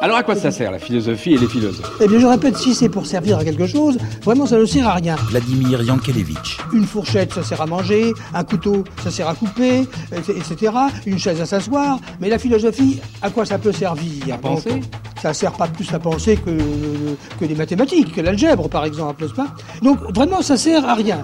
Alors à quoi ça sert la philosophie et les philosophes ? Eh bien je répète, si c'est pour servir à quelque chose, vraiment ça ne sert à rien. Vladimir Yankelevitch. Une fourchette, ça sert à manger, un couteau, ça sert à couper, etc. Une chaise à s'asseoir. Mais la philosophie, à quoi ça peut servir ? À penser ? Donc, ça sert pas plus à penser que les mathématiques, que l'algèbre par exemple, n'est-ce pas ? Donc vraiment ça sert à rien.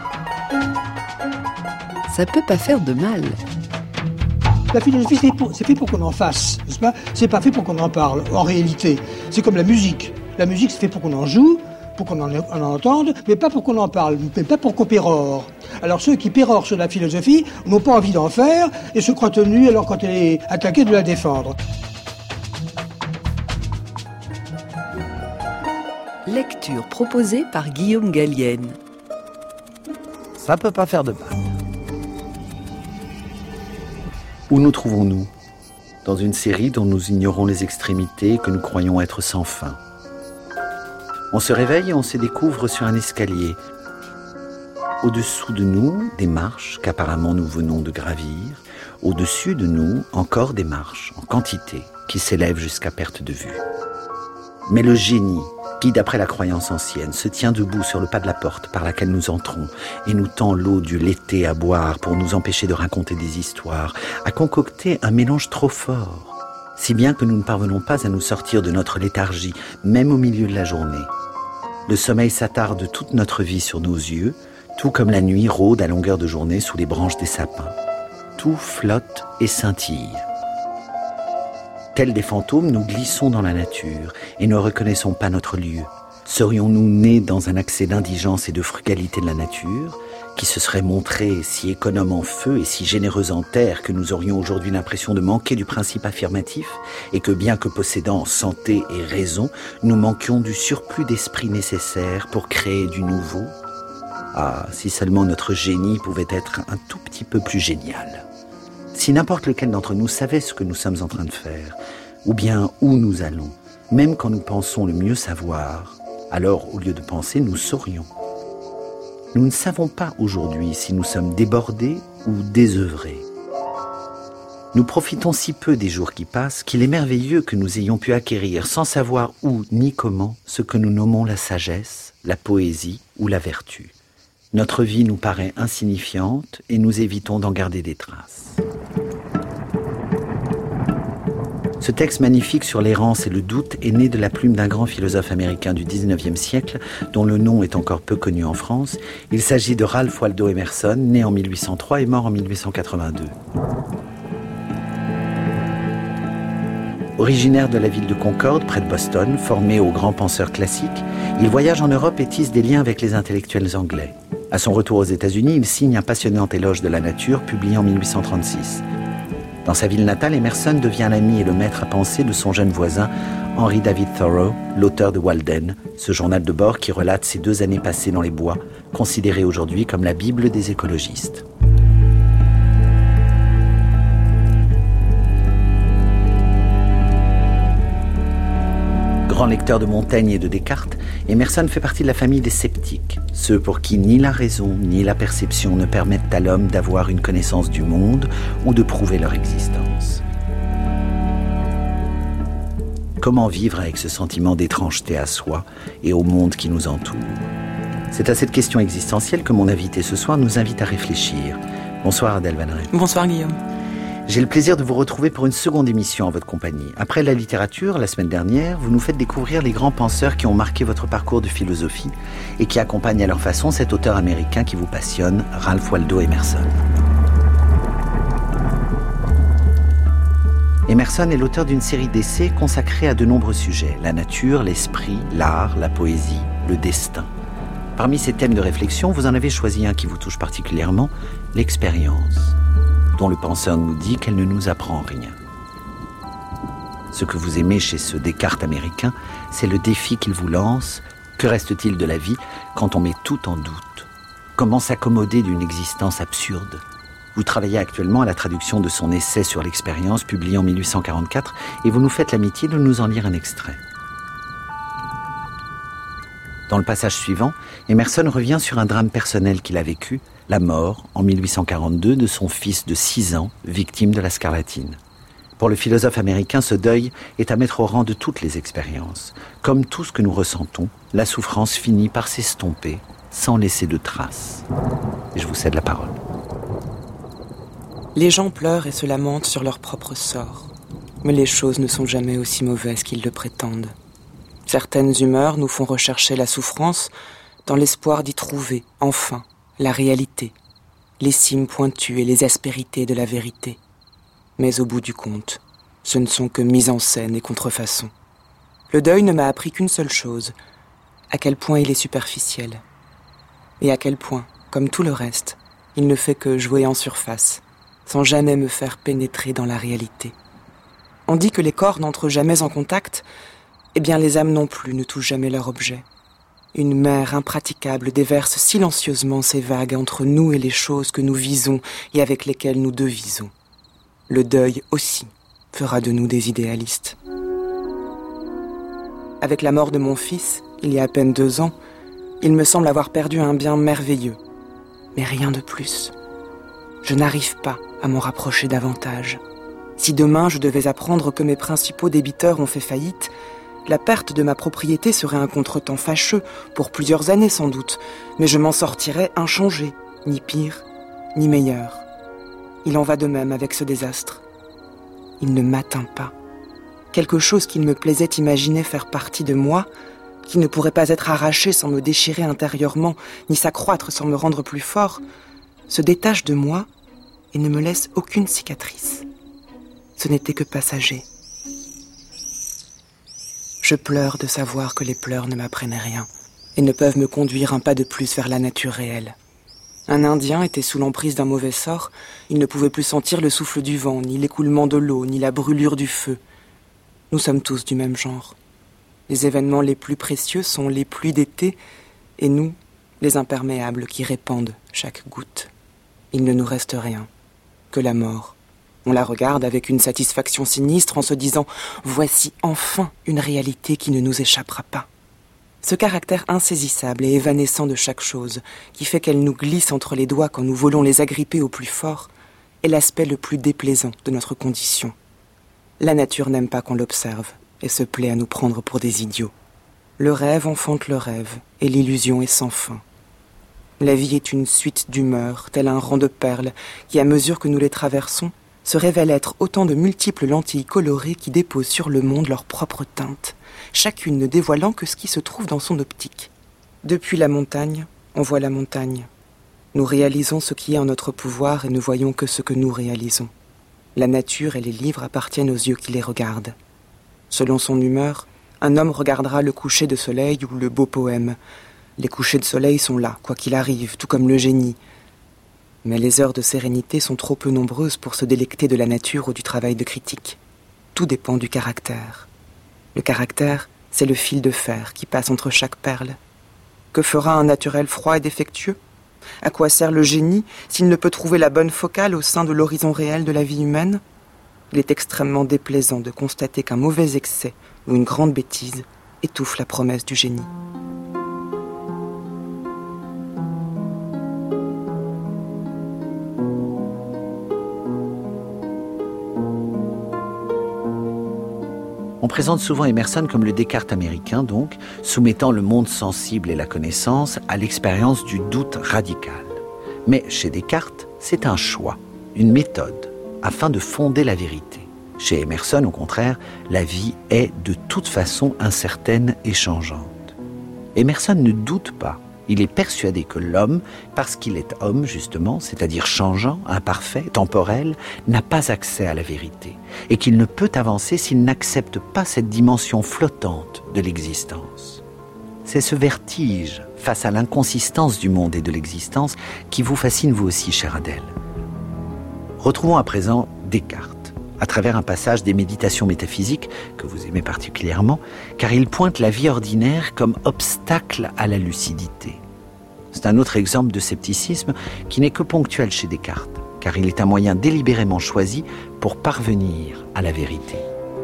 Ça peut pas faire de mal. La philosophie, c'est fait pour qu'on en fasse, n'est-ce pas ? C'est pas fait pour qu'on en parle, en réalité. C'est comme la musique. La musique, c'est fait pour qu'on en joue, pour qu'on en entende, mais pas pour qu'on en parle, mais pas pour qu'on pérore. Alors ceux qui pérorent sur la philosophie n'ont pas envie d'en faire et se croient tenus, alors quand elle est attaquée, de la défendre. Lecture proposée par Guillaume Gallienne. Ça peut pas faire de mal. Où nous trouvons-nous ? Dans une série dont nous ignorons les extrémités et que nous croyons être sans fin. On se réveille et on se découvre sur un escalier. Au-dessous de nous, des marches qu'apparemment nous venons de gravir. Au-dessus de nous, encore des marches, en quantité, qui s'élèvent jusqu'à perte de vue. Mais le génie, qui, d'après la croyance ancienne, se tient debout sur le pas de la porte par laquelle nous entrons et nous tend l'eau du laité à boire pour nous empêcher de raconter des histoires, a concocté un mélange trop fort, si bien que nous ne parvenons pas à nous sortir de notre léthargie, même au milieu de la journée. Le sommeil s'attarde toute notre vie sur nos yeux, tout comme la nuit rôde à longueur de journée sous les branches des sapins. Tout flotte et scintille. Tels des fantômes, nous glissons dans la nature et ne reconnaissons pas notre lieu. Serions-nous nés dans un accès d'indigence et de frugalité de la nature, qui se serait montrée si économe en feu et si généreuse en terre que nous aurions aujourd'hui l'impression de manquer du principe affirmatif et que bien que possédant santé et raison, nous manquions du surplus d'esprit nécessaire pour créer du nouveau ? Ah, si seulement notre génie pouvait être un tout petit peu plus génial. Si n'importe lequel d'entre nous savait ce que nous sommes en train de faire, ou bien où nous allons, même quand nous pensons le mieux savoir, alors au lieu de penser, nous saurions. Nous ne savons pas aujourd'hui si nous sommes débordés ou désœuvrés. Nous profitons si peu des jours qui passent qu'il est merveilleux que nous ayons pu acquérir sans savoir où ni comment ce que nous nommons la sagesse, la poésie ou la vertu. Notre vie nous paraît insignifiante et nous évitons d'en garder des traces. Ce texte magnifique sur l'errance et le doute est né de la plume d'un grand philosophe américain du XIXe siècle, dont le nom est encore peu connu en France. Il s'agit de Ralph Waldo Emerson, né en 1803 et mort en 1882. Originaire de la ville de Concorde, près de Boston, formé aux grands penseurs classiques, il voyage en Europe et tisse des liens avec les intellectuels anglais. À son retour aux États-Unis, il signe un passionnant éloge de la nature, publié en 1836. Dans sa ville natale, Emerson devient l'ami et le maître à penser de son jeune voisin, Henry David Thoreau, l'auteur de Walden, ce journal de bord qui relate ses 2 années passées dans les bois, considéré aujourd'hui comme la Bible des écologistes. Grand lecteur de Montaigne et de Descartes, Emerson fait partie de la famille des sceptiques, ceux pour qui ni la raison ni la perception ne permettent à l'homme d'avoir une connaissance du monde ou de prouver leur existence. Comment vivre avec ce sentiment d'étrangeté à soi et au monde qui nous entoure ? C'est à cette question existentielle que mon invité ce soir nous invite à réfléchir. Bonsoir Adèle Van Rijn. Bonsoir Guillaume. J'ai le plaisir de vous retrouver pour une seconde émission en votre compagnie. Après la littérature, la semaine dernière, vous nous faites découvrir les grands penseurs qui ont marqué votre parcours de philosophie et qui accompagnent à leur façon cet auteur américain qui vous passionne, Ralph Waldo Emerson. Emerson est l'auteur d'une série d'essais consacrés à de nombreux sujets, la nature, l'esprit, l'art, la poésie, le destin. Parmi ces thèmes de réflexion, vous en avez choisi un qui vous touche particulièrement, l'expérience, dont le penseur nous dit qu'elle ne nous apprend rien. Ce que vous aimez chez ce Descartes américain, c'est le défi qu'il vous lance. Que reste-t-il de la vie quand on met tout en doute ? Comment s'accommoder d'une existence absurde ? Vous travaillez actuellement à la traduction de son essai sur l'expérience, publié en 1844, et vous nous faites l'amitié de nous en lire un extrait. Dans le passage suivant, Emerson revient sur un drame personnel qu'il a vécu, la mort, en 1842, de son fils de 6 ans, victime de la scarlatine. Pour le philosophe américain, ce deuil est à mettre au rang de toutes les expériences. Comme tout ce que nous ressentons, la souffrance finit par s'estomper sans laisser de traces. Et je vous cède la parole. Les gens pleurent et se lamentent sur leur propre sort. Mais les choses ne sont jamais aussi mauvaises qu'ils le prétendent. Certaines humeurs nous font rechercher la souffrance dans l'espoir d'y trouver, enfin, la réalité, les cimes pointues et les aspérités de la vérité. Mais au bout du compte, ce ne sont que mise en scène et contrefaçons. Le deuil ne m'a appris qu'une seule chose, à quel point il est superficiel. Et à quel point, comme tout le reste, il ne fait que jouer en surface, sans jamais me faire pénétrer dans la réalité. On dit que les corps n'entrent jamais en contact, eh bien les âmes non plus ne touchent jamais leur objet. Une mer impraticable déverse silencieusement ses vagues entre nous et les choses que nous visons et avec lesquelles nous devisons. Le deuil aussi fera de nous des idéalistes. Avec la mort de mon fils, il y a à peine 2 ans, il me semble avoir perdu un bien merveilleux. Mais rien de plus. Je n'arrive pas à m'en rapprocher davantage. Si demain je devais apprendre que mes principaux débiteurs ont fait faillite, la perte de ma propriété serait un contretemps fâcheux, pour plusieurs années sans doute, mais je m'en sortirais inchangé, ni pire, ni meilleur. Il en va de même avec ce désastre. Il ne m'atteint pas. Quelque chose qu'il me plaisait imaginer faire partie de moi, qui ne pourrait pas être arraché sans me déchirer intérieurement, ni s'accroître sans me rendre plus fort, se détache de moi et ne me laisse aucune cicatrice. Ce n'était que passager. Je pleure de savoir que les pleurs ne m'apprennent rien et ne peuvent me conduire un pas de plus vers la nature réelle. Un Indien était sous l'emprise d'un mauvais sort, il ne pouvait plus sentir le souffle du vent, ni l'écoulement de l'eau, ni la brûlure du feu. Nous sommes tous du même genre. Les événements les plus précieux sont les pluies d'été, et nous, les imperméables qui répandent chaque goutte. Il ne nous reste rien, que la mort. On la regarde avec une satisfaction sinistre en se disant « Voici enfin une réalité qui ne nous échappera pas ». Ce caractère insaisissable et évanescent de chaque chose, qui fait qu'elle nous glisse entre les doigts quand nous voulons les agripper au plus fort, est l'aspect le plus déplaisant de notre condition. La nature n'aime pas qu'on l'observe et se plaît à nous prendre pour des idiots. Le rêve enfante le rêve et l'illusion est sans fin. La vie est une suite d'humeurs, tel un rang de perles, qui, à mesure que nous les traversons, se révèlent être autant de multiples lentilles colorées qui déposent sur le monde leur propre teinte, chacune ne dévoilant que ce qui se trouve dans son optique. Depuis la montagne, on voit la montagne. Nous réalisons ce qui est en notre pouvoir et ne voyons que ce que nous réalisons. La nature et les livres appartiennent aux yeux qui les regardent. Selon son humeur, un homme regardera le coucher de soleil ou le beau poème. Les couchers de soleil sont là, quoi qu'il arrive, tout comme le génie. Mais les heures de sérénité sont trop peu nombreuses pour se délecter de la nature ou du travail de critique. Tout dépend du caractère. Le caractère, c'est le fil de fer qui passe entre chaque perle. Que fera un naturel froid et défectueux ? À quoi sert le génie s'il ne peut trouver la bonne focale au sein de l'horizon réel de la vie humaine ? Il est extrêmement déplaisant de constater qu'un mauvais excès ou une grande bêtise étouffe la promesse du génie. On présente souvent Emerson comme le Descartes américain, donc, soumettant le monde sensible et la connaissance à l'expérience du doute radical. Mais chez Descartes, c'est un choix, une méthode, afin de fonder la vérité. Chez Emerson, au contraire, la vie est de toute façon incertaine et changeante. Emerson ne doute pas. Il est persuadé que l'homme, parce qu'il est homme justement, c'est-à-dire changeant, imparfait, temporel, n'a pas accès à la vérité et qu'il ne peut avancer s'il n'accepte pas cette dimension flottante de l'existence. C'est ce vertige face à l'inconsistance du monde et de l'existence qui vous fascine vous aussi, chère Adèle. Retrouvons à présent Descartes, à travers un passage des Méditations métaphysiques que vous aimez particulièrement, car il pointe la vie ordinaire comme obstacle à la lucidité. C'est un autre exemple de scepticisme qui n'est que ponctuel chez Descartes, car il est un moyen délibérément choisi pour parvenir à la vérité.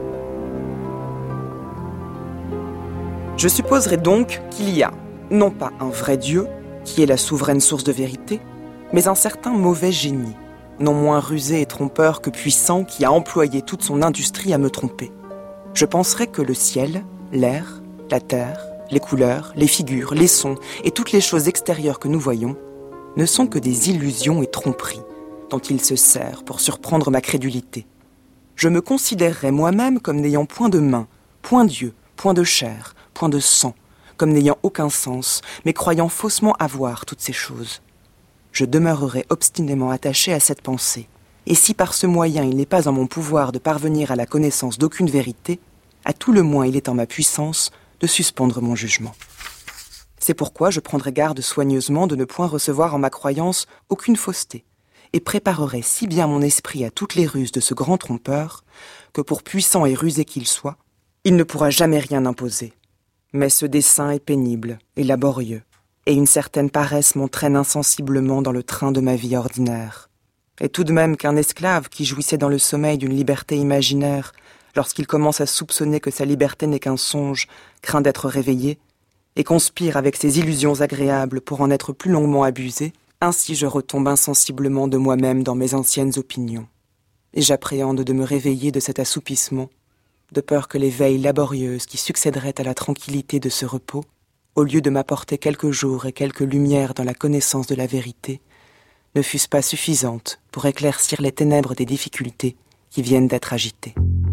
Je supposerai donc qu'il y a, non pas un vrai Dieu, qui est la souveraine source de vérité, mais un certain mauvais génie, non moins rusé et trompeur que puissant, qui a employé toute son industrie à me tromper. Je penserais que le ciel, l'air, la terre, les couleurs, les figures, les sons et toutes les choses extérieures que nous voyons ne sont que des illusions et tromperies dont il se sert pour surprendre ma crédulité. Je me considérerais moi-même comme n'ayant point de main, point d'yeux, point de chair, point de sang, comme n'ayant aucun sens, mais croyant faussement avoir toutes ces choses. Je demeurerai obstinément attaché à cette pensée, et si par ce moyen il n'est pas en mon pouvoir de parvenir à la connaissance d'aucune vérité, à tout le moins il est en ma puissance de suspendre mon jugement. C'est pourquoi je prendrai garde soigneusement de ne point recevoir en ma croyance aucune fausseté, et préparerai si bien mon esprit à toutes les ruses de ce grand trompeur, que pour puissant et rusé qu'il soit, il ne pourra jamais rien imposer. Mais ce dessein est pénible et laborieux, et une certaine paresse m'entraîne insensiblement dans le train de ma vie ordinaire. Et tout de même qu'un esclave qui jouissait dans le sommeil d'une liberté imaginaire, lorsqu'il commence à soupçonner que sa liberté n'est qu'un songe, craint d'être réveillé, et conspire avec ses illusions agréables pour en être plus longuement abusé, ainsi je retombe insensiblement de moi-même dans mes anciennes opinions. Et j'appréhende de me réveiller de cet assoupissement, de peur que les veilles laborieuses qui succéderaient à la tranquillité de ce repos, au lieu de m'apporter quelques jours et quelques lumières dans la connaissance de la vérité, ne fussent pas suffisantes pour éclaircir les ténèbres des difficultés qui viennent d'être agitées.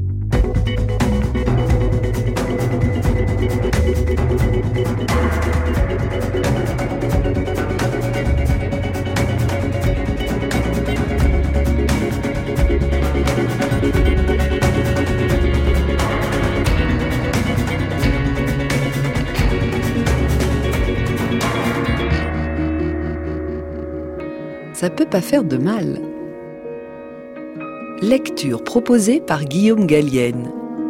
Ça peut pas faire de mal. Lecture proposée par Guillaume Gallienne.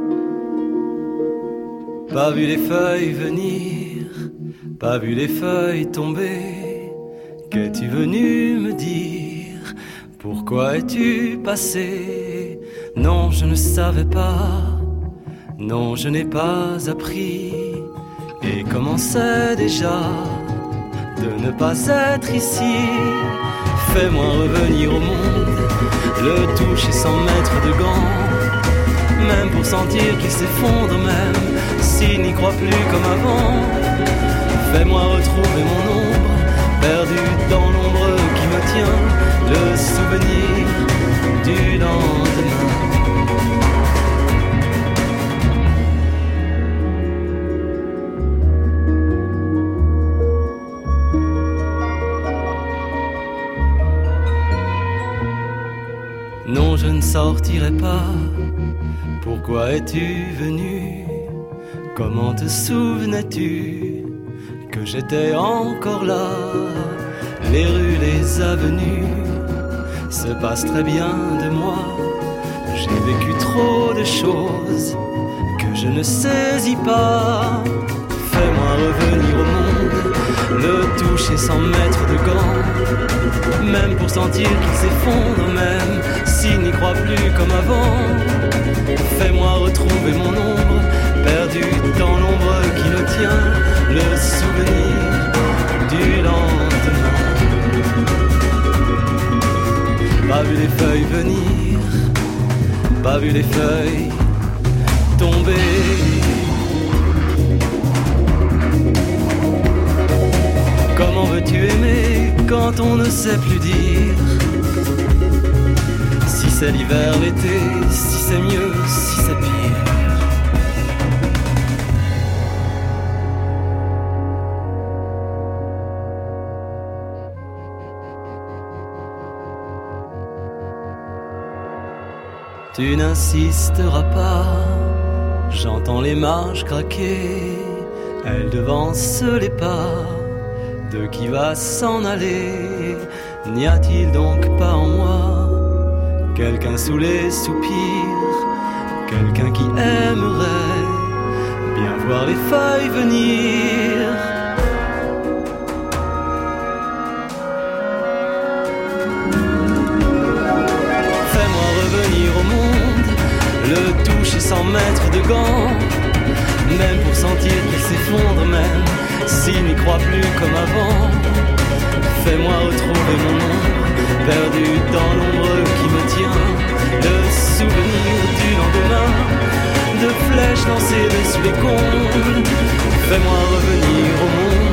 Pas vu les feuilles venir, pas vu les feuilles tomber. Qu'es-tu venu me dire? Pourquoi es-tu passé? Non, je ne savais pas, non, je n'ai pas appris. Et commençais déjà de ne pas être ici. Fais-moi revenir au monde, le toucher sans mettre de gants, même pour sentir qu'il s'effondre, même s'il n'y croit plus comme avant. Fais-moi retrouver mon ombre, perdu dans l'ombre qui me tient, le souvenir du lendemain. Non, je ne sortirai pas. Pourquoi es-tu venu? Comment te souvenais-tu que j'étais encore là? Les rues, les avenues se passent très bien de moi. J'ai vécu trop de choses que je ne saisis pas. Fais-moi revenir au monde, le toucher sans mettre de gants, même pour sentir qu'il s'effondre, même s'il n'y croit plus comme avant. Fais-moi retrouver mon ombre, perdu dans l'ombre qui me tient, le souvenir du lendemain. Pas vu les feuilles venir, pas vu les feuilles tomber. Comment veux-tu aimer quand on ne sait plus dire? Si c'est l'hiver, l'été, si c'est mieux, si c'est pire. Tu n'insisteras pas, j'entends les marches craquer, elles devancent les pas de qui va s'en aller. N'y a-t-il donc pas en moi quelqu'un sous les soupirs, quelqu'un qui aimerait bien voir les feuilles venir? Fais-moi revenir au monde, le toucher sans mettre de gants, même pour sentir qu'il s'effondre, même s'il n'y croit plus comme avant. Fais-moi retrouver mon ombre, perdu dans l'ombre qui me tient, le souvenir du lendemain, de flèches lancées dessus les cônes, fais-moi revenir au monde.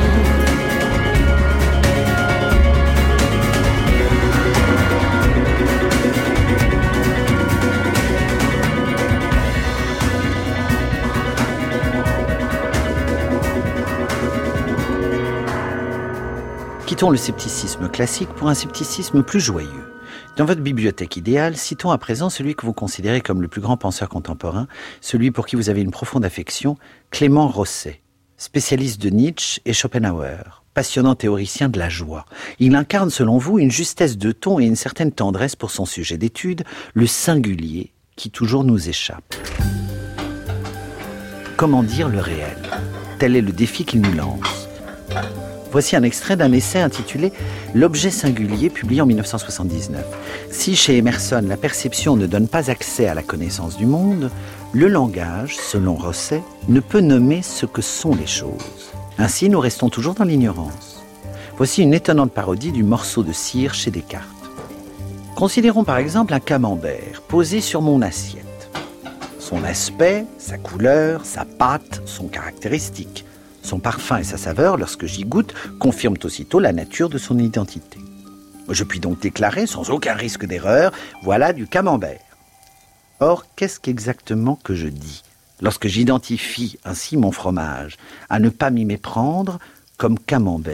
Quittons le scepticisme classique pour un scepticisme plus joyeux. Dans votre bibliothèque idéale, citons à présent celui que vous considérez comme le plus grand penseur contemporain, celui pour qui vous avez une profonde affection, Clément Rosset, spécialiste de Nietzsche et Schopenhauer, passionnant théoricien de la joie. Il incarne, selon vous, une justesse de ton et une certaine tendresse pour son sujet d'étude, le singulier, qui toujours nous échappe. Comment dire le réel ? Tel est le défi qu'il nous lance. Voici un extrait d'un essai intitulé « L'objet singulier » publié en 1979. Si chez Emerson, la perception ne donne pas accès à la connaissance du monde, le langage, selon Rosset, ne peut nommer ce que sont les choses. Ainsi, nous restons toujours dans l'ignorance. Voici une étonnante parodie du morceau de cire chez Descartes. Considérons par exemple un camembert posé sur mon assiette. Son aspect, sa couleur, sa pâte sont caractéristiques. Son parfum et sa saveur, lorsque j'y goûte, confirment aussitôt la nature de son identité. Je puis donc déclarer, sans aucun risque d'erreur, voilà du camembert. Or, qu'est-ce qu'exactement que je dis, lorsque j'identifie ainsi mon fromage, à ne pas m'y méprendre comme camembert ?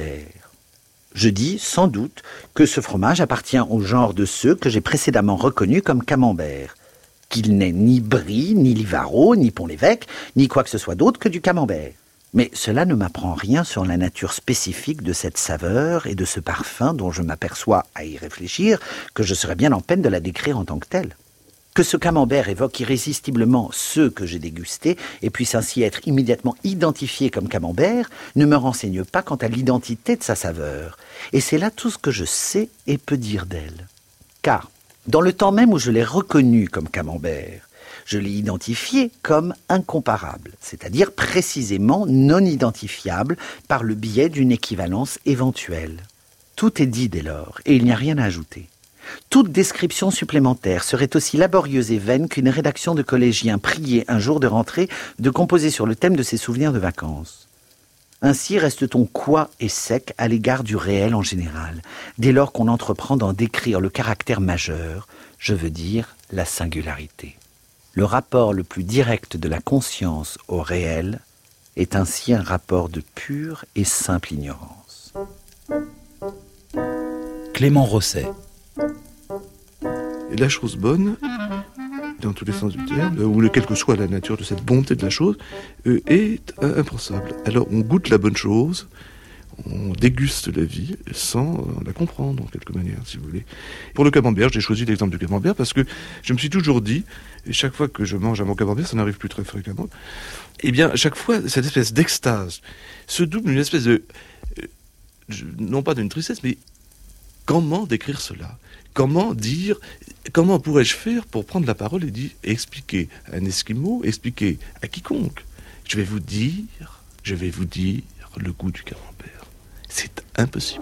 Je dis, sans doute, que ce fromage appartient au genre de ceux que j'ai précédemment reconnus comme camembert, qu'il n'est ni Brie, ni Livarot, ni Pont-l'Évêque, ni quoi que ce soit d'autre que du camembert. Mais cela ne m'apprend rien sur la nature spécifique de cette saveur et de ce parfum dont je m'aperçois, à y réfléchir, que je serais bien en peine de la décrire en tant que telle. Que ce camembert évoque irrésistiblement ceux que j'ai dégustés et puisse ainsi être immédiatement identifié comme camembert ne me renseigne pas quant à l'identité de sa saveur. Et c'est là tout ce que je sais et peux dire d'elle. Car, dans le temps même où je l'ai reconnu comme camembert, je l'ai identifié comme incomparable, c'est-à-dire précisément non identifiable par le biais d'une équivalence éventuelle. Tout est dit dès lors, et il n'y a rien à ajouter. Toute description supplémentaire serait aussi laborieuse et vaine qu'une rédaction de collégiens priés un jour de rentrée de composer sur le thème de ses souvenirs de vacances. Ainsi reste-t-on coi et sec à l'égard du réel en général, dès lors qu'on entreprend d'en décrire le caractère majeur, je veux dire la singularité. Le rapport le plus direct de la conscience au réel est ainsi un rapport de pure et simple ignorance. Clément Rosset. Et la chose bonne, dans tous les sens du terme, ou quelle que soit la nature de cette bonté de la chose, est impensable. Alors on goûte la bonne chose, on déguste la vie sans la comprendre, en quelque manière, si vous voulez. Pour le camembert, j'ai choisi l'exemple du camembert parce que je me suis toujours dit, et chaque fois que je mange un bon camembert, ça n'arrive plus très fréquemment, eh bien, chaque fois, cette espèce d'extase se double d'une espèce de... non pas d'une tristesse, mais comment décrire cela ? Comment pourrais-je faire pour prendre la parole et dire, expliquer à un Esquimau, expliquer à quiconque ? Je vais vous dire le goût du camembert. C'est impossible.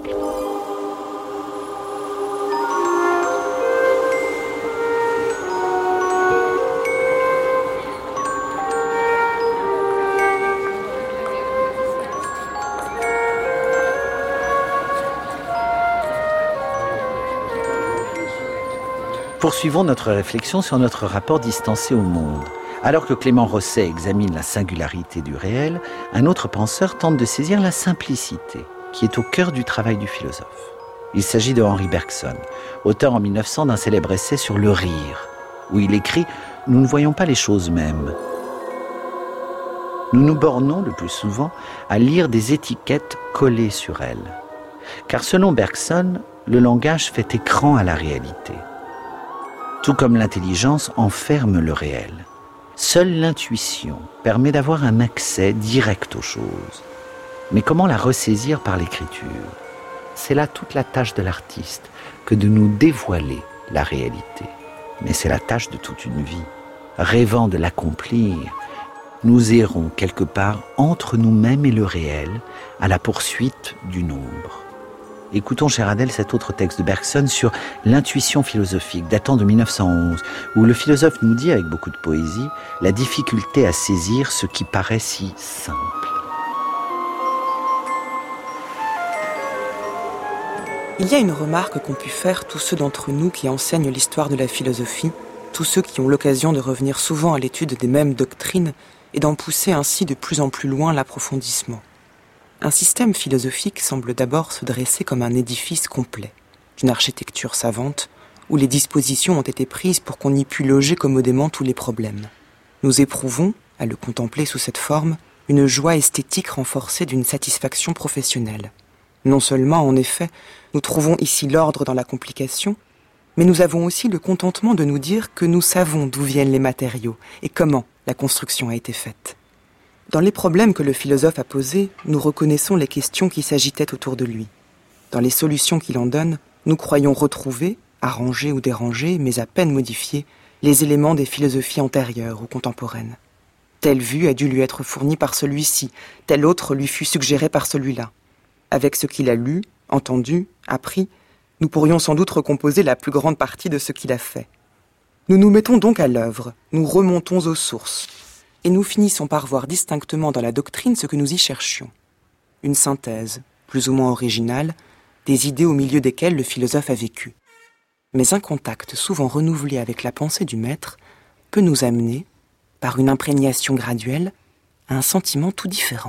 Poursuivons notre réflexion sur notre rapport distancé au monde. Alors que Clément Rosset examine la singularité du réel, un autre penseur tente de saisir la simplicité, qui est au cœur du travail du philosophe. Il s'agit de Henri Bergson, auteur en 1900 d'un célèbre essai sur le rire, où il écrit « Nous ne voyons pas les choses mêmes. Nous nous bornons le plus souvent à lire des étiquettes collées sur elles. Car selon Bergson, le langage fait écran à la réalité. Tout comme l'intelligence enferme le réel. Seule l'intuition permet d'avoir un accès direct aux choses. Mais comment la ressaisir par l'écriture ? C'est là toute la tâche de l'artiste que de nous dévoiler la réalité. Mais c'est la tâche de toute une vie. Rêvant de l'accomplir, nous errons quelque part entre nous-mêmes et le réel, à la poursuite du nombre. Écoutons, chère Adèle, cet autre texte de Bergson sur l'intuition philosophique, datant de 1911, où le philosophe nous dit, avec beaucoup de poésie, la difficulté à saisir ce qui paraît si simple. Il y a une remarque qu'ont pu faire tous ceux d'entre nous qui enseignent l'histoire de la philosophie, tous ceux qui ont l'occasion de revenir souvent à l'étude des mêmes doctrines et d'en pousser ainsi de plus en plus loin l'approfondissement. Un système philosophique semble d'abord se dresser comme un édifice complet, d'une architecture savante, où les dispositions ont été prises pour qu'on y pût loger commodément tous les problèmes. Nous éprouvons, à le contempler sous cette forme, une joie esthétique renforcée d'une satisfaction professionnelle. Non seulement, en effet, nous trouvons ici l'ordre dans la complication, mais nous avons aussi le contentement de nous dire que nous savons d'où viennent les matériaux et comment la construction a été faite. Dans les problèmes que le philosophe a posés, nous reconnaissons les questions qui s'agitaient autour de lui. Dans les solutions qu'il en donne, nous croyons retrouver, arrangés ou dérangés, mais à peine modifiés, les éléments des philosophies antérieures ou contemporaines. Telle vue a dû lui être fournie par celui-ci, telle autre lui fut suggérée par celui-là. Avec ce qu'il a lu, entendu, appris, nous pourrions sans doute recomposer la plus grande partie de ce qu'il a fait. Nous nous mettons donc à l'œuvre, nous remontons aux sources, et nous finissons par voir distinctement dans la doctrine ce que nous y cherchions. Une synthèse, plus ou moins originale, des idées au milieu desquelles le philosophe a vécu. Mais un contact souvent renouvelé avec la pensée du maître peut nous amener, par une imprégnation graduelle, à un sentiment tout différent.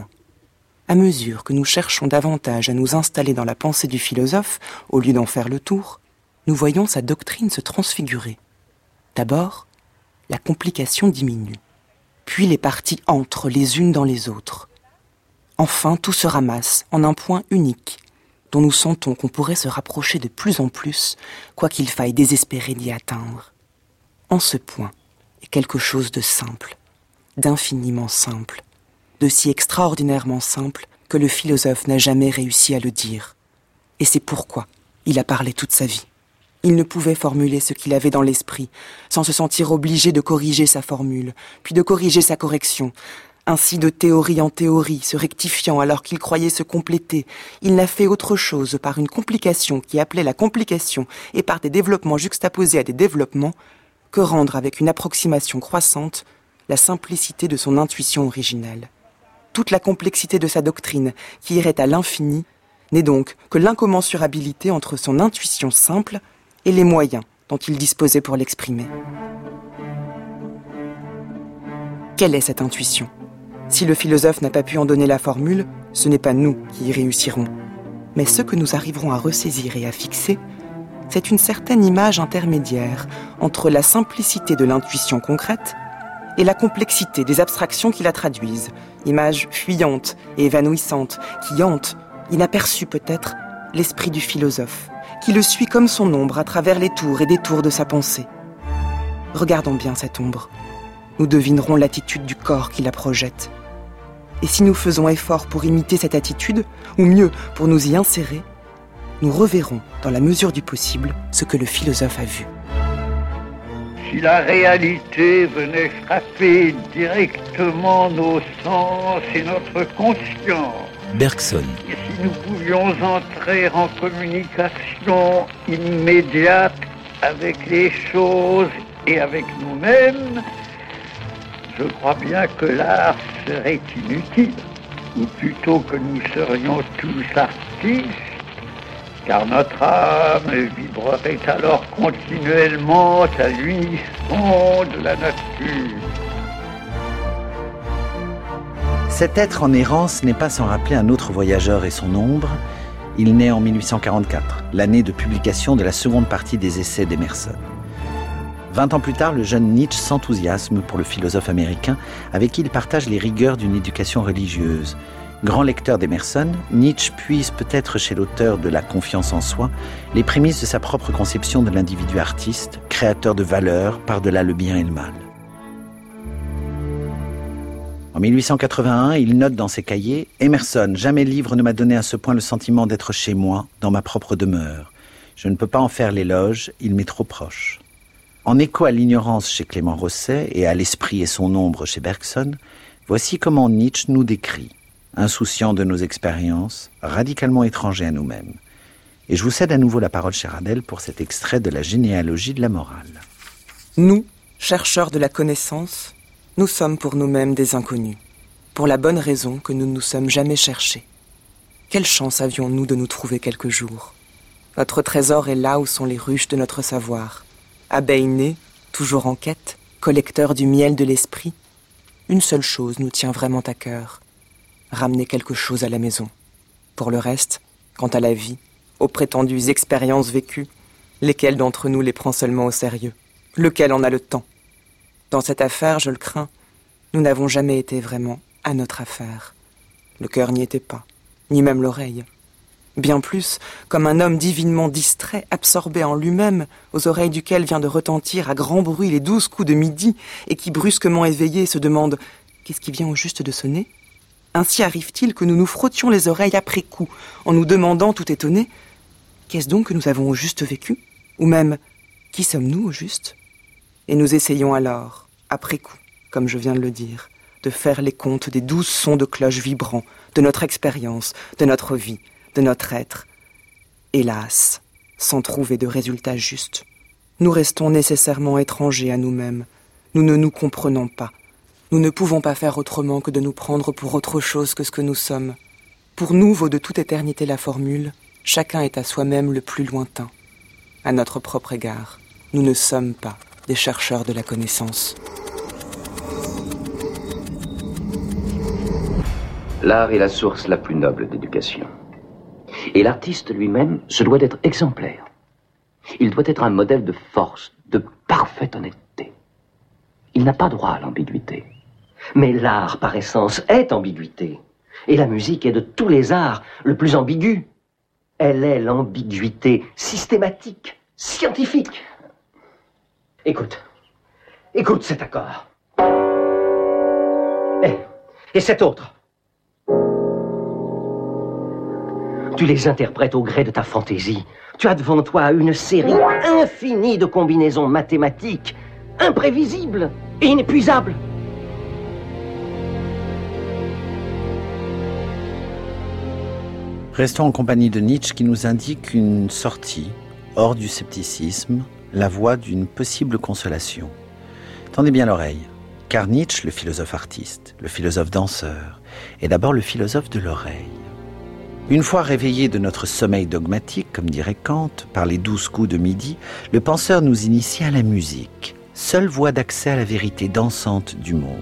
À mesure que nous cherchons davantage à nous installer dans la pensée du philosophe, au lieu d'en faire le tour, nous voyons sa doctrine se transfigurer. D'abord, la complication diminue. Puis les parties entrent les unes dans les autres. Enfin, tout se ramasse en un point unique, dont nous sentons qu'on pourrait se rapprocher de plus en plus, quoi qu'il faille désespérer d'y atteindre. En ce point est quelque chose de simple, d'infiniment simple, de si extraordinairement simple que le philosophe n'a jamais réussi à le dire. Et c'est pourquoi il a parlé toute sa vie. Il ne pouvait formuler ce qu'il avait dans l'esprit, sans se sentir obligé de corriger sa formule, puis de corriger sa correction. Ainsi, de théorie en théorie, se rectifiant alors qu'il croyait se compléter, il n'a fait autre chose par une complication qui appelait la complication et par des développements juxtaposés à des développements, que rendre avec une approximation croissante la simplicité de son intuition originelle. Toute la complexité de sa doctrine, qui irait à l'infini, n'est donc que l'incommensurabilité entre son intuition simple et les moyens dont il disposait pour l'exprimer. Quelle est cette intuition ? Si le philosophe n'a pas pu en donner la formule, ce n'est pas nous qui y réussirons. Mais ce que nous arriverons à ressaisir et à fixer, c'est une certaine image intermédiaire entre la simplicité de l'intuition concrète et la complexité des abstractions qui la traduisent, image fuyante et évanouissante qui hante, inaperçue peut-être, l'esprit du philosophe, qui le suit comme son ombre à travers les tours et détours de sa pensée. Regardons bien cette ombre. Nous devinerons l'attitude du corps qui la projette. Et si nous faisons effort pour imiter cette attitude, ou mieux, pour nous y insérer, nous reverrons, dans la mesure du possible, ce que le philosophe a vu. Si la réalité venait frapper directement nos sens et notre conscience, Bergson. et si nous pouvions entrer en communication immédiate avec les choses et avec nous-mêmes, je crois bien que l'art serait inutile, ou plutôt que nous serions tous artistes, car notre âme vibrerait alors continuellement à l'unisson de la nature. Cet être en errance n'est pas sans rappeler un autre voyageur et son ombre. Il naît en 1844, l'année de publication de la seconde partie des essais d'Emerson. 20 ans plus tard, le jeune Nietzsche s'enthousiasme pour le philosophe américain avec qui il partage les rigueurs d'une éducation religieuse. Grand lecteur d'Emerson, Nietzsche puise peut-être chez l'auteur de La confiance en soi les prémices de sa propre conception de l'individu artiste, créateur de valeurs par-delà le bien et le mal. En 1881, il note dans ses cahiers « Emerson, jamais livre ne m'a donné à ce point le sentiment d'être chez moi, dans ma propre demeure. Je ne peux pas en faire l'éloge, il m'est trop proche. » En écho à l'ignorance chez Clément Rosset et à l'esprit et son ombre chez Bergson, voici comment Nietzsche nous décrit, insouciant de nos expériences, radicalement étranger à nous-mêmes. Et je vous cède à nouveau la parole, chère Adèle, pour cet extrait de la généalogie de la morale. Nous, chercheurs de la connaissance, nous sommes pour nous-mêmes des inconnus, pour la bonne raison que nous ne nous sommes jamais cherchés. Quelle chance avions-nous de nous trouver quelques jours? Notre trésor est là où sont les ruches de notre savoir. Abeilles nées, toujours en quête, collecteurs du miel de l'esprit. Une seule chose nous tient vraiment à cœur, ramener quelque chose à la maison. Pour le reste, quant à la vie, aux prétendues expériences vécues, lesquelles d'entre nous les prend seulement au sérieux? Lequel en a le temps? Dans cette affaire, je le crains, nous n'avons jamais été vraiment à notre affaire. Le cœur n'y était pas, ni même l'oreille. Bien plus, comme un homme divinement distrait, absorbé en lui-même, aux oreilles duquel vient de retentir à grand bruit les 12 coups de midi, et qui, brusquement éveillé, se demande « Qu'est-ce qui vient au juste de sonner ?» Ainsi arrive-t-il que nous nous frottions les oreilles après coup, en nous demandant, tout étonnés, « Qu'est-ce donc que nous avons au juste vécu ?» Ou même « Qui sommes-nous au juste ?» Et nous essayons alors, après coup, comme je viens de le dire, de faire les comptes des 12 sons de cloche vibrants, de notre expérience, de notre vie, de notre être. Hélas, sans trouver de résultat juste, nous restons nécessairement étrangers à nous-mêmes. Nous ne nous comprenons pas. Nous ne pouvons pas faire autrement que de nous prendre pour autre chose que ce que nous sommes. Pour nous vaut de toute éternité la formule « Chacun est à soi-même le plus lointain ». À notre propre égard, nous ne sommes pas des chercheurs de la connaissance. L'art est la source la plus noble d'éducation. Et l'artiste lui-même se doit d'être exemplaire. Il doit être un modèle de force, de parfaite honnêteté. Il n'a pas droit à l'ambiguïté. Mais l'art, par essence, est ambiguïté. Et la musique est de tous les arts le plus ambigu. Elle est l'ambiguïté systématique, scientifique. Écoute cet accord. Et cet autre. Tu les interprètes au gré de ta fantaisie. Tu as devant toi une série infinie de combinaisons mathématiques, imprévisibles et inépuisables. Restons en compagnie de Nietzsche qui nous indique une sortie, hors du scepticisme, la voie d'une possible consolation. Tendez bien l'oreille, car Nietzsche, le philosophe artiste, le philosophe danseur, est d'abord le philosophe de l'oreille. Une fois réveillé de notre sommeil dogmatique, comme dirait Kant, par les 12 coups de midi, le penseur nous initie à la musique, seule voie d'accès à la vérité dansante du monde.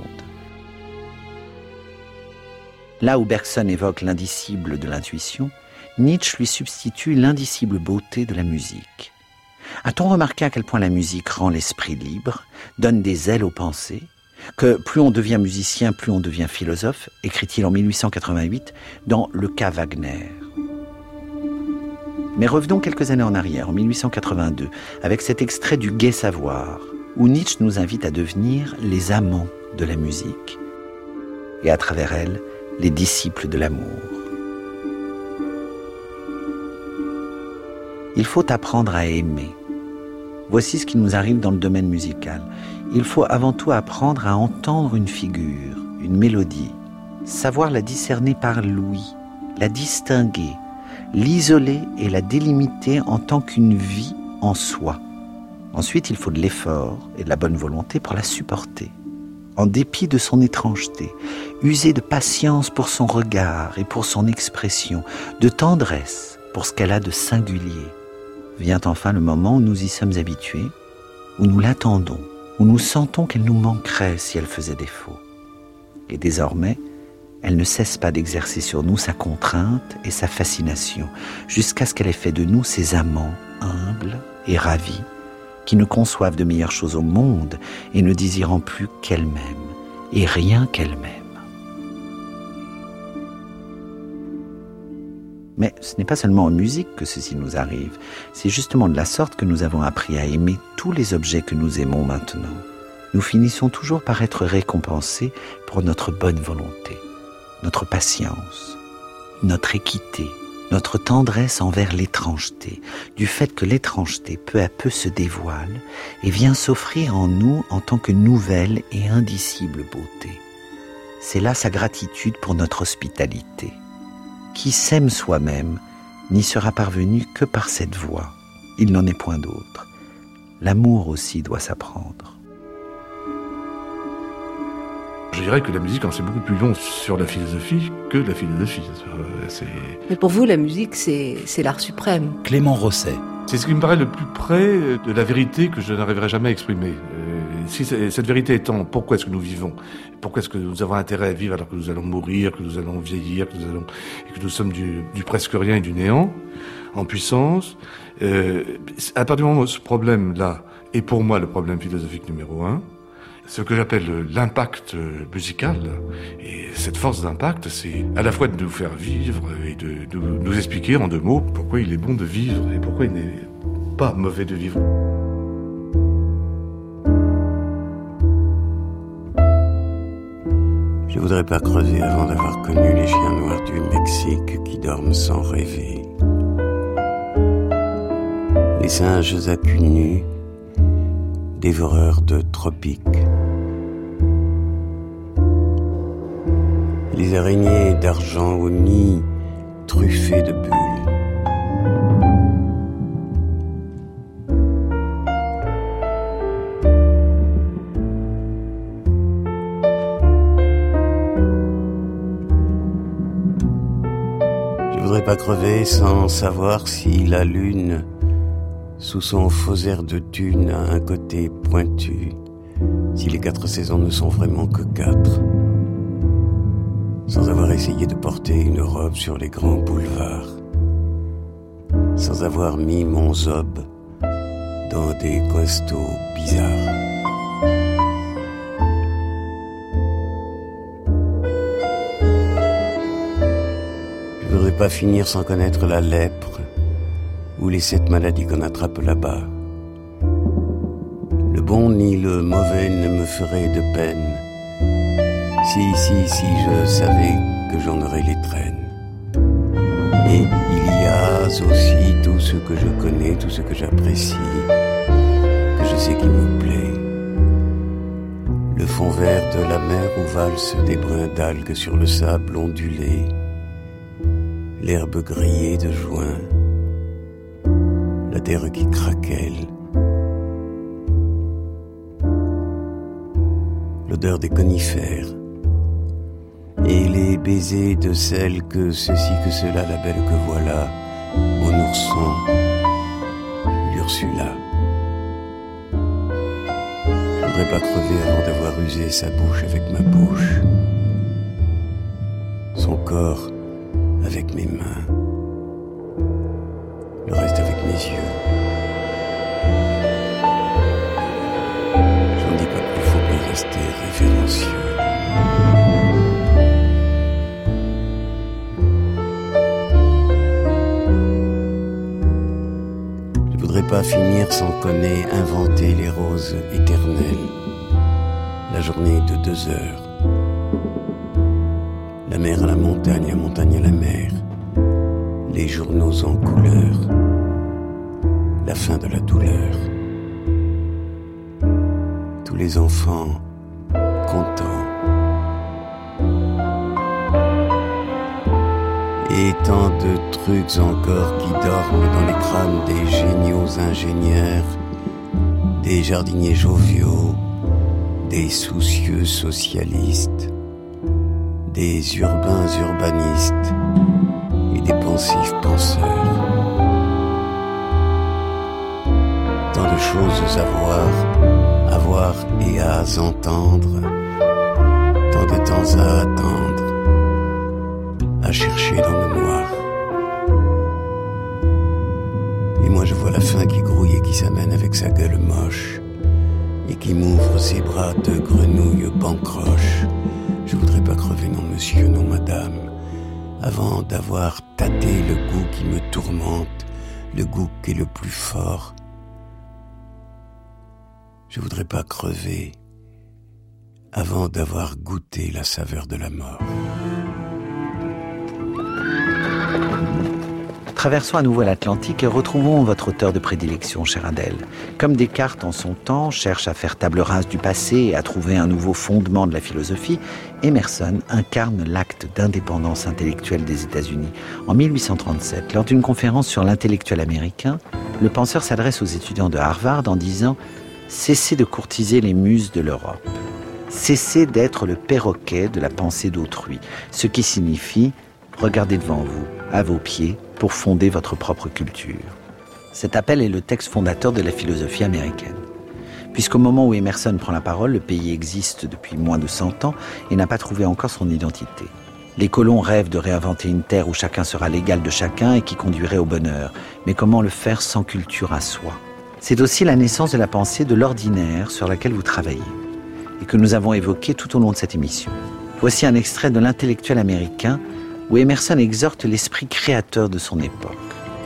Là où Bergson évoque l'indicible de l'intuition, Nietzsche lui substitue l'indicible beauté de la musique. A-t-on remarqué à quel point la musique rend l'esprit libre, donne des ailes aux pensées, que plus on devient musicien, plus on devient philosophe, écrit-il en 1888 dans Le cas Wagner. Mais revenons quelques années en arrière, en 1882, avec cet extrait du Gai Savoir, où Nietzsche nous invite à devenir les amants de la musique, et à travers elle, les disciples de l'amour. Il faut apprendre à aimer. Voici ce qui nous arrive dans le domaine musical. Il faut avant tout apprendre à entendre une figure, une mélodie, savoir la discerner par l'ouïe, la distinguer, l'isoler et la délimiter en tant qu'une vie en soi. Ensuite, il faut de l'effort et de la bonne volonté pour la supporter, en dépit de son étrangeté, user de patience pour son regard et pour son expression, de tendresse pour ce qu'elle a de singulier. Vient enfin le moment où nous y sommes habitués, où nous l'attendons, où nous sentons qu'elle nous manquerait si elle faisait défaut. Et désormais, elle ne cesse pas d'exercer sur nous sa contrainte et sa fascination, jusqu'à ce qu'elle ait fait de nous ses amants humbles et ravis, qui ne conçoivent de meilleures choses au monde et ne désirant plus qu'elle-même, et rien qu'elle-même. Mais ce n'est pas seulement en musique que ceci nous arrive, c'est justement de la sorte que nous avons appris à aimer tous les objets que nous aimons maintenant. Nous finissons toujours par être récompensés pour notre bonne volonté, notre patience, notre équité, notre tendresse envers l'étrangeté, du fait que l'étrangeté peu à peu se dévoile et vient s'offrir en nous en tant que nouvelle et indicible beauté. C'est là sa gratitude pour notre hospitalité. Qui s'aime soi-même n'y sera parvenu que par cette voie. Il n'en est point d'autre. L'amour aussi doit s'apprendre. Je dirais que la musique en sait beaucoup plus long sur la philosophie que la philosophie. Mais pour vous, la musique, c'est l'art suprême. Clément Rosset. C'est ce qui me paraît le plus près de la vérité que je n'arriverai jamais à exprimer. Si cette vérité étant, pourquoi est-ce que nous vivons? Pourquoi est-ce que nous avons intérêt à vivre alors que nous allons mourir, que nous allons vieillir, et que nous sommes du presque rien et du néant, en puissance? À partir du moment où ce problème-là est pour moi le problème philosophique numéro 1, ce que j'appelle l'impact musical, et cette force d'impact, c'est à la fois de nous faire vivre et de nous expliquer en 2 mots pourquoi il est bon de vivre et pourquoi il n'est pas mauvais de vivre. Je voudrais pas crever avant d'avoir connu les chiens noirs du Mexique qui dorment sans rêver. Les singes à cul nu, dévoreurs de tropiques. Les araignées d'argent au nid truffées de bulles. Je voudrais pas crever sans savoir si la lune, sous son faux air de thune, a un côté pointu, si les 4 saisons ne sont vraiment que 4. Sans avoir essayé de porter une robe sur les grands boulevards, sans avoir mis mon zob dans des costauds bizarres. Je voudrais pas finir sans connaître la lèpre ou les 7 maladies qu'on attrape là-bas. Le bon ni le mauvais ne me ferait de peine. Si je savais que j'en aurais les traînes. Et il y a aussi tout ce que je connais, tout ce que j'apprécie, que je sais qui me plaît. Le fond vert de la mer où valsent des brins d'algues sur le sable ondulé, l'herbe grillée de juin, la terre qui craquelle, l'odeur des conifères, et les baisers de celle que ceci, que cela, la belle que voilà, mon ourson, l'Ursula. Je voudrais pas crever avant d'avoir usé sa bouche avec ma bouche, son corps avec mes mains, le reste avec mes yeux. J'en dis pas plus, faut bien rester révérencieux. Pas finir sans qu'on ait inventé les roses éternelles, la journée de 2 heures, la mer à la montagne à la mer, les journaux en couleur, la fin de la douleur, tous les enfants contents, et tant de trucs encore qui dorment dans les crânes des géniaux ingénieurs, des jardiniers joviaux, des soucieux socialistes, des urbains urbanistes et des pensifs penseurs. Tant de choses à voir et à entendre, tant de temps à attendre, à chercher dans le noir. Et moi je vois la faim qui grouille et qui s'amène avec sa gueule moche et qui m'ouvre ses bras de grenouille bancroche. Je voudrais pas crever, non monsieur, non madame, avant d'avoir tâté le goût qui me tourmente, le goût qui est le plus fort. Je voudrais pas crever avant d'avoir goûté la saveur de la mort. Traversons à nouveau l'Atlantique et retrouvons votre auteur de prédilection, chère Adèle. Comme Descartes en son temps cherche à faire table rase du passé et à trouver un nouveau fondement de la philosophie, Emerson incarne l'acte d'indépendance intellectuelle des États-Unis. En 1837, lors d'une conférence sur l'intellectuel américain, le penseur s'adresse aux étudiants de Harvard en disant « Cessez de courtiser les muses de l'Europe. Cessez d'être le perroquet de la pensée d'autrui. » Ce qui signifie « Regardez devant vous, à vos pieds, pour fonder votre propre culture. » Cet appel est le texte fondateur de la philosophie américaine. Puisqu'au moment où Emerson prend la parole, le pays existe depuis moins de 100 ans et n'a pas trouvé encore son identité. Les colons rêvent de réinventer une terre où chacun sera l'égal de chacun et qui conduirait au bonheur. Mais comment le faire sans culture à soi ? C'est aussi la naissance de la pensée de l'ordinaire sur laquelle vous travaillez et que nous avons évoquée tout au long de cette émission. Voici un extrait de l'Intellectuel américain où Emerson exhorte l'esprit créateur de son époque.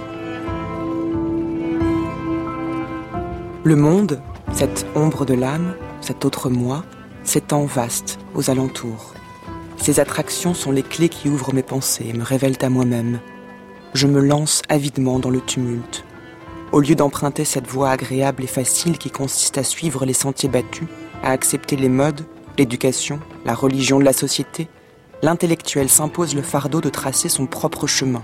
Le monde, cette ombre de l'âme, cet autre moi, s'étend vaste aux alentours. Ces attractions sont les clés qui ouvrent mes pensées et me révèlent à moi-même. Je me lance avidement dans le tumulte. Au lieu d'emprunter cette voie agréable et facile qui consiste à suivre les sentiers battus, à accepter les modes, l'éducation, la religion de la société, l'intellectuel s'impose le fardeau de tracer son propre chemin.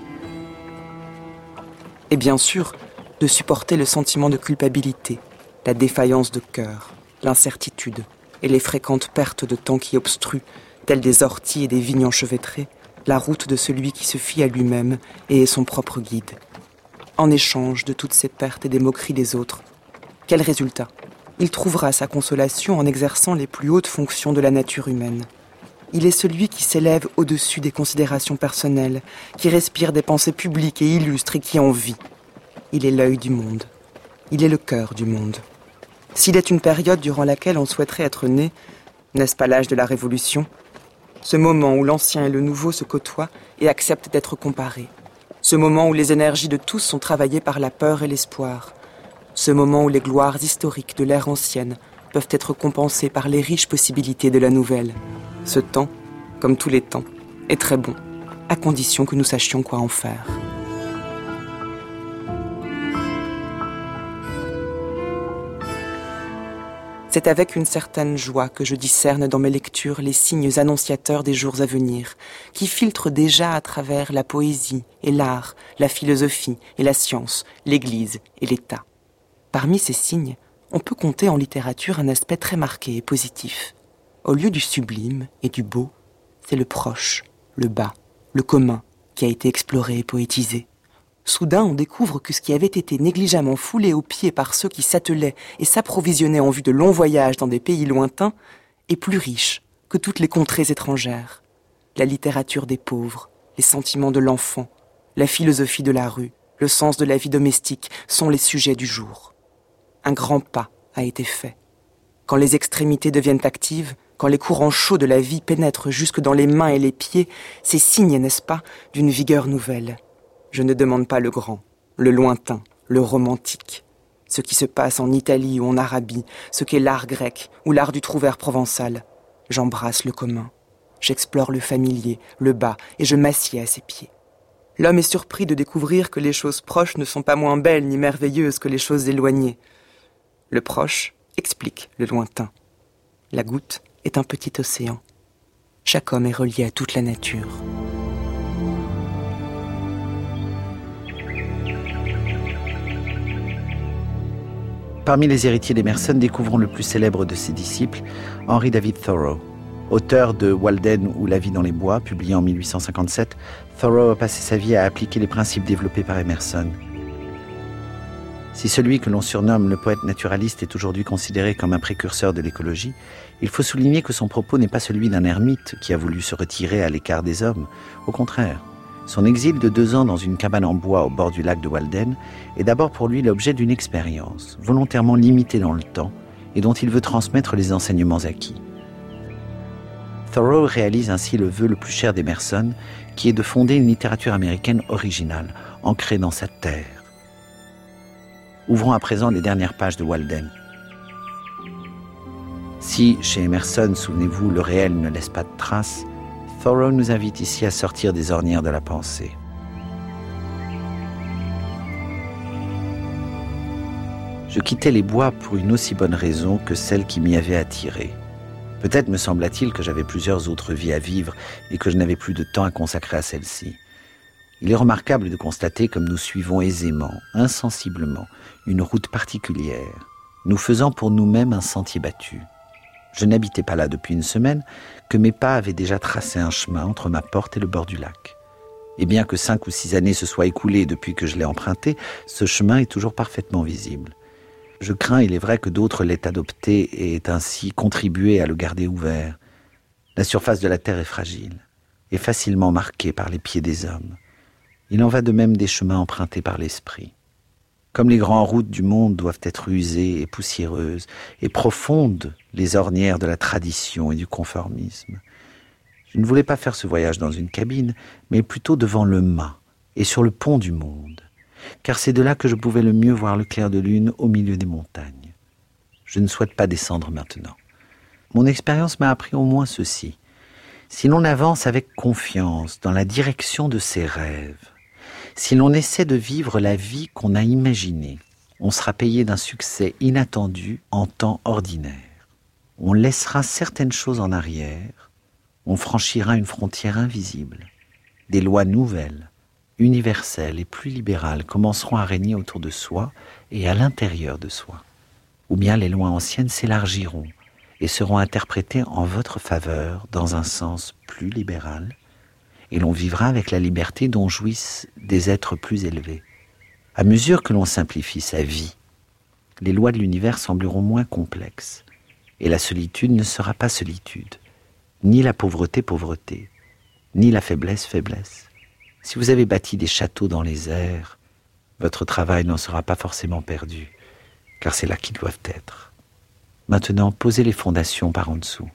Et bien sûr, de supporter le sentiment de culpabilité, la défaillance de cœur, l'incertitude et les fréquentes pertes de temps qui obstruent, telles des orties et des vignes enchevêtrées, la route de celui qui se fie à lui-même et est son propre guide. En échange de toutes ces pertes et des moqueries des autres, quel résultat ? Il trouvera sa consolation en exerçant les plus hautes fonctions de la nature humaine. Il est celui qui s'élève au-dessus des considérations personnelles, qui respire des pensées publiques et illustres et qui en vit. Il est l'œil du monde. Il est le cœur du monde. S'il est une période durant laquelle on souhaiterait être né, n'est-ce pas l'âge de la Révolution ? Ce moment où l'ancien et le nouveau se côtoient et acceptent d'être comparés. Ce moment où les énergies de tous sont travaillées par la peur et l'espoir. Ce moment où les gloires historiques de l'ère ancienne peuvent être compensées par les riches possibilités de la nouvelle. Ce temps, comme tous les temps, est très bon, à condition que nous sachions quoi en faire. C'est avec une certaine joie que je discerne dans mes lectures les signes annonciateurs des jours à venir, qui filtrent déjà à travers la poésie et l'art, la philosophie et la science, l'Église et l'État. Parmi ces signes, on peut compter en littérature un aspect très marqué et positif. Au lieu du sublime et du beau, c'est le proche, le bas, le commun qui a été exploré et poétisé. Soudain, on découvre que ce qui avait été négligemment foulé aux pieds par ceux qui s'attelaient et s'approvisionnaient en vue de longs voyages dans des pays lointains est plus riche que toutes les contrées étrangères. La littérature des pauvres, les sentiments de l'enfant, la philosophie de la rue, le sens de la vie domestique sont les sujets du jour. Un grand pas a été fait. Quand les extrémités deviennent actives, quand les courants chauds de la vie pénètrent jusque dans les mains et les pieds, c'est signe, n'est-ce pas, d'une vigueur nouvelle. Je ne demande pas le grand, le lointain, le romantique. Ce qui se passe en Italie ou en Arabie, ce qu'est l'art grec ou l'art du trouvère provençal. J'embrasse le commun. J'explore le familier, le bas, et je m'assieds à ses pieds. L'homme est surpris de découvrir que les choses proches ne sont pas moins belles ni merveilleuses que les choses éloignées. Le proche explique le lointain. La goutte est un petit océan. Chaque homme est relié à toute la nature. Parmi les héritiers d'Emerson, découvrons le plus célèbre de ses disciples, Henry David Thoreau. Auteur de Walden ou La vie dans les bois, publié en 1857, Thoreau a passé sa vie à appliquer les principes développés par Emerson. Si celui que l'on surnomme le poète naturaliste est aujourd'hui considéré comme un précurseur de l'écologie, il faut souligner que son propos n'est pas celui d'un ermite qui a voulu se retirer à l'écart des hommes. Au contraire, son exil de 2 ans dans une cabane en bois au bord du lac de Walden est d'abord pour lui l'objet d'une expérience, volontairement limitée dans le temps, et dont il veut transmettre les enseignements acquis. Thoreau réalise ainsi le vœu le plus cher d'Emerson, qui est de fonder une littérature américaine originale, ancrée dans sa terre. Ouvrons à présent les dernières pages de Walden. Si, chez Emerson, souvenez-vous, le réel ne laisse pas de traces, Thoreau nous invite ici à sortir des ornières de la pensée. Je quittais les bois pour une aussi bonne raison que celle qui m'y avait attiré. Peut-être me sembla-t-il que j'avais plusieurs autres vies à vivre et que je n'avais plus de temps à consacrer à celle-ci. Il est remarquable de constater comme nous suivons aisément, insensiblement, une route particulière, nous faisant pour nous-mêmes un sentier battu. Je n'habitais pas là depuis une semaine, que mes pas avaient déjà tracé un chemin entre ma porte et le bord du lac. Et bien que 5 ou 6 années se soient écoulées depuis que je l'ai emprunté, ce chemin est toujours parfaitement visible. Je crains, il est vrai, que d'autres l'aient adopté et aient ainsi contribué à le garder ouvert. La surface de la terre est fragile et facilement marquée par les pieds des hommes. Il en va de même des chemins empruntés par l'esprit. Comme les grandes routes du monde doivent être usées et poussiéreuses, et profondes les ornières de la tradition et du conformisme. Je ne voulais pas faire ce voyage dans une cabine, mais plutôt devant le mât et sur le pont du monde, car c'est de là que je pouvais le mieux voir le clair de lune au milieu des montagnes. Je ne souhaite pas descendre maintenant. Mon expérience m'a appris au moins ceci. Si l'on avance avec confiance dans la direction de ses rêves, si l'on essaie de vivre la vie qu'on a imaginée, on sera payé d'un succès inattendu en temps ordinaire. On laissera certaines choses en arrière, on franchira une frontière invisible. Des lois nouvelles, universelles et plus libérales commenceront à régner autour de soi et à l'intérieur de soi. Ou bien les lois anciennes s'élargiront et seront interprétées en votre faveur dans un sens plus libéral, et l'on vivra avec la liberté dont jouissent des êtres plus élevés. À mesure que l'on simplifie sa vie, les lois de l'univers sembleront moins complexes, et la solitude ne sera pas solitude, ni la pauvreté, pauvreté, ni la faiblesse, faiblesse. Si vous avez bâti des châteaux dans les airs, votre travail n'en sera pas forcément perdu, car c'est là qu'ils doivent être. Maintenant, posez les fondations par en dessous.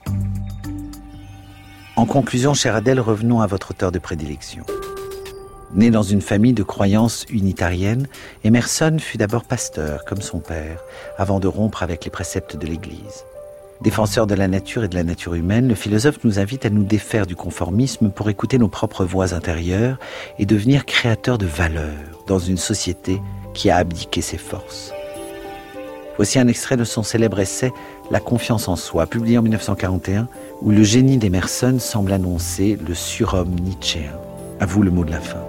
En conclusion, chère Adèle, revenons à votre auteur de prédilection. Né dans une famille de croyances unitariennes, Emerson fut d'abord pasteur, comme son père, avant de rompre avec les préceptes de l'Église. Défenseur de la nature et de la nature humaine, le philosophe nous invite à nous défaire du conformisme pour écouter nos propres voix intérieures et devenir créateurs de valeurs dans une société qui a abdiqué ses forces. Voici un extrait de son célèbre essai « La confiance en soi », publié en 1941, où le génie d'Emerson semble annoncer le surhomme nietzschéen. À vous le mot de la fin.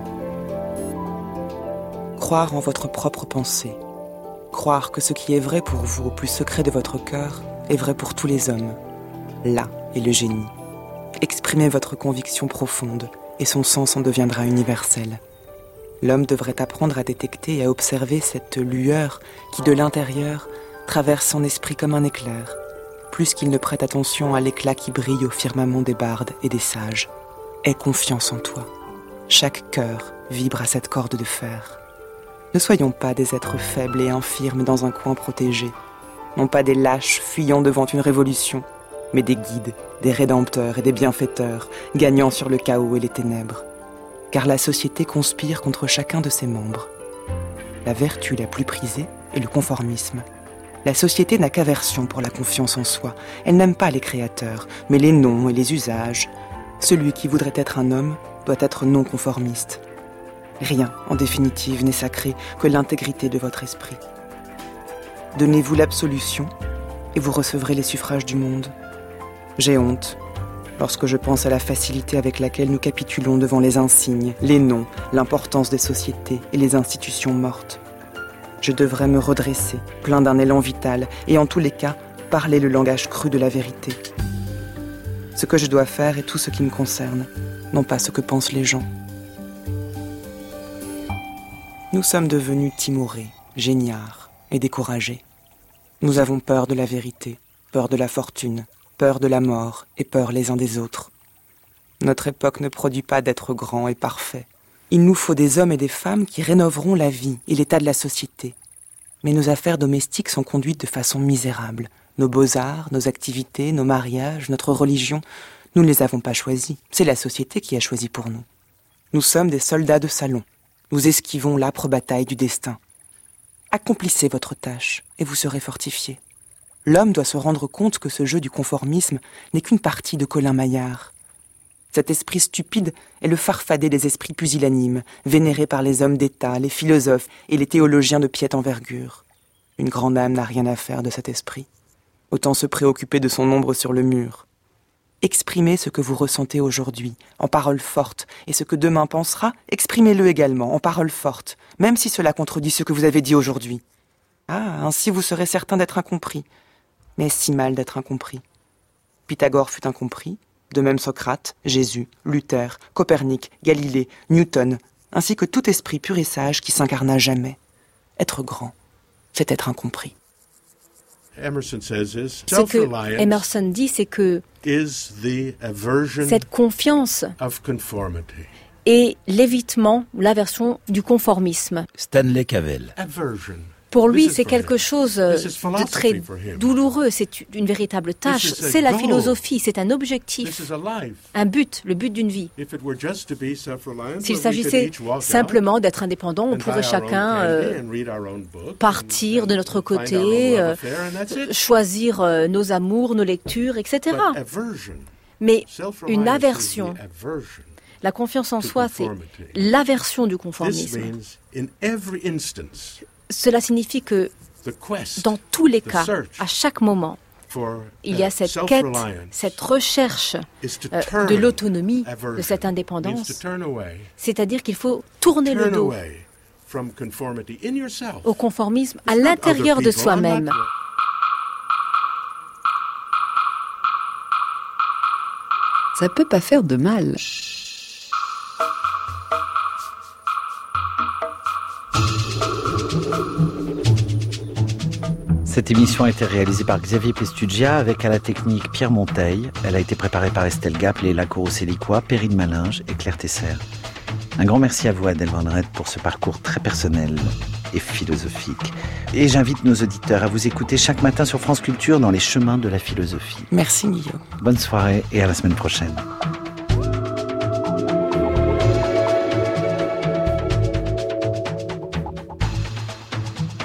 Croire en votre propre pensée. Croire que ce qui est vrai pour vous au plus secret de votre cœur est vrai pour tous les hommes. Là est le génie. Exprimez votre conviction profonde et son sens en deviendra universel. L'homme devrait apprendre à détecter et à observer cette lueur qui, de l'intérieur, traverse son esprit comme un éclair, plus qu'il ne prête attention à l'éclat qui brille au firmament des bardes et des sages. Aie confiance en toi. Chaque cœur vibre à cette corde de fer. Ne soyons pas des êtres faibles et infirmes dans un coin protégé, non pas des lâches fuyant devant une révolution, mais des guides, des rédempteurs et des bienfaiteurs, gagnant sur le chaos et les ténèbres. Car la société conspire contre chacun de ses membres. La vertu la plus prisée est le conformisme. La société n'a qu'aversion pour la confiance en soi. Elle n'aime pas les créateurs, mais les noms et les usages. Celui qui voudrait être un homme doit être non conformiste. Rien, en définitive, n'est sacré que l'intégrité de votre esprit. Donnez-vous l'absolution et vous recevrez les suffrages du monde. J'ai honte lorsque je pense à la facilité avec laquelle nous capitulons devant les insignes, les noms, l'importance des sociétés et les institutions mortes. Je devrais me redresser, plein d'un élan vital, et en tous les cas, parler le langage cru de la vérité. Ce que je dois faire est tout ce qui me concerne, non pas ce que pensent les gens. Nous sommes devenus timorés, géniards et découragés. Nous avons peur de la vérité, peur de la fortune, peur de la mort et peur les uns des autres. Notre époque ne produit pas d'êtres grands et parfaits. Il nous faut des hommes et des femmes qui rénoveront la vie et l'état de la société. Mais nos affaires domestiques sont conduites de façon misérable. Nos beaux-arts, nos activités, nos mariages, notre religion, nous ne les avons pas choisis. C'est la société qui a choisi pour nous. Nous sommes des soldats de salon. Nous esquivons l'âpre bataille du destin. Accomplissez votre tâche et vous serez fortifiés. L'homme doit se rendre compte que ce jeu du conformisme n'est qu'une partie de Colin Maillard. Cet esprit stupide est le farfadet des esprits pusillanimes, vénérés par les hommes d'État, les philosophes et les théologiens de piètre envergure. Une grande âme n'a rien à faire de cet esprit. autant se préoccuper de son ombre sur le mur. Exprimez ce que vous ressentez aujourd'hui, en paroles fortes, et ce que demain pensera, exprimez-le également, en paroles fortes, même si cela contredit ce que vous avez dit aujourd'hui. Ah, ainsi vous serez certain d'être incompris. Mais si mal d'être incompris. Pythagore fut incompris, de même Socrate, Jésus, Luther, Copernic, Galilée, Newton, ainsi que tout esprit pur et sage qui s'incarna jamais. Être grand, c'est être incompris. Ce que Emerson dit, c'est que cette confiance est l'évitement, l'aversion du conformisme. Stanley Cavell. Pour lui, c'est quelque chose de très douloureux, c'est une véritable tâche, c'est la philosophie, c'est un objectif, un but, le but d'une vie. S'il s'agissait simplement d'être indépendant, on pourrait chacun partir de notre côté, choisir nos amours, nos lectures, etc. Mais une aversion, la confiance en soi, c'est l'aversion du conformisme. Cela signifie que, dans tous les cas, à chaque moment, il y a cette quête, cette recherche de l'autonomie, de cette indépendance. C'est-à-dire qu'il faut tourner le dos au conformisme à l'intérieur de soi-même. Ça peut pas faire de mal. Cette émission a été réalisée par Xavier Pestugia avec à la technique Pierre Monteil. Elle a été préparée par Estelle Gap, Léla Courreau-Sélicois, Perrine Malinge et Claire Tesser. Un grand merci à vous, Adèle Van Rett, pour ce parcours très personnel et philosophique. Et j'invite nos auditeurs à vous écouter chaque matin sur France Culture dans les chemins de la philosophie. Merci Guillaume. Bonne soirée et à la semaine prochaine.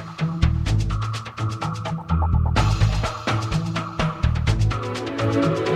Thank you.